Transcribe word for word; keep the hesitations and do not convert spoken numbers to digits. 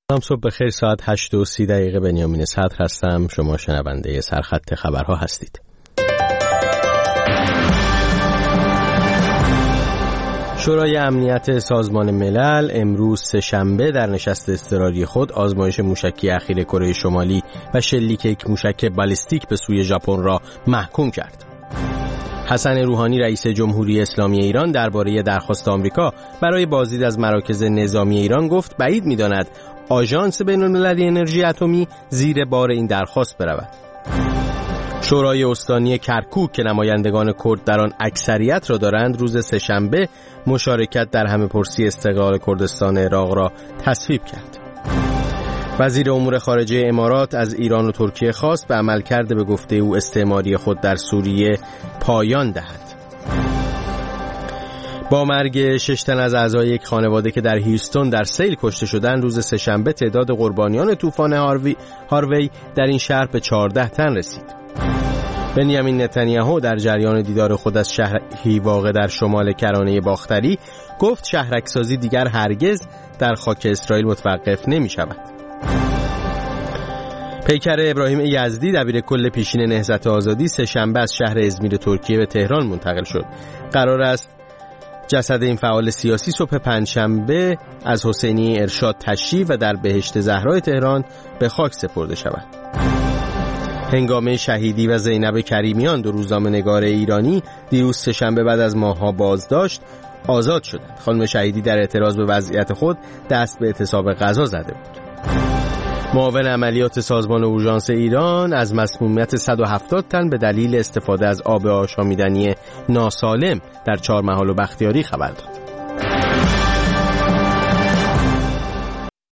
سلام، صبح بخیر. ساعت هشت و سی دقیقه. بنیامین صدر هستم. شما شنونده سرخط خبرها هستید. شورای امنیت سازمان ملل امروز سه‌شنبه در نشست اضطراری خود آزمایش موشکی اخیر کره شمالی و شلیک یک موشک بالستیک به سوی ژاپن را محکوم کرد. حسن روحانی رئیس جمهوری اسلامی ایران درباره درخواست آمریکا برای بازدید از مراکز نظامی ایران گفت بعید می‌داند آژانس بین‌المللی انرژی اتمی زیر بار این درخواست برود. شورای استانی کرکوک که نمایندگان کرد در آن اکثریت را دارند روز سه‌شنبه مشارکت در همه‌پرسی استقلال کردستان عراق را تصویب کرد. وزیر امور خارجه امارات از ایران و ترکیه خواست به عملکرد به گفته او استعماری خود در سوریه پایان دهد. با مرگ شش تن از اعضای یک خانواده که در هیوستون در سیل کشته شدند روز سه‌شنبه تعداد قربانیان طوفان هاروی, هاروی در این شهر به چهارده تن رسید. بنیامین نتانیاهو در جریان دیدار خود از شهری واقع در شمال کرانه باختری گفت شهرک‌سازی دیگر هرگز در خاک اسرائیل متوقف نمی شود. پیکر ابراهیم یزدی دبیر کل پیشین نهضت آزادی سه‌شنبه از شهر ازمیر ترکیه به تهران منتقل شد. قرار است جسد این فعال سیاسی صبح پنجشنبه از حسینی ارشاد تشییع و در بهشت زهرای تهران به خاک سپرده شود. هنگامه شهیدی و زینب کریمیان دو روزنامه‌نگار ایرانی دیروز سه‌شنبه بعد از ماه‌ها بازداشت آزاد شدند. خانم شهیدی در اعتراض به وضعیت خود دست به اعتصاب غذا زده بود. معاون عملیات سازمان اورژانس ایران از مسمومیت صد و هفتاد تن به دلیل استفاده از آب آشامیدنی ناسالم در چهارمحال و بختیاری خبر داد.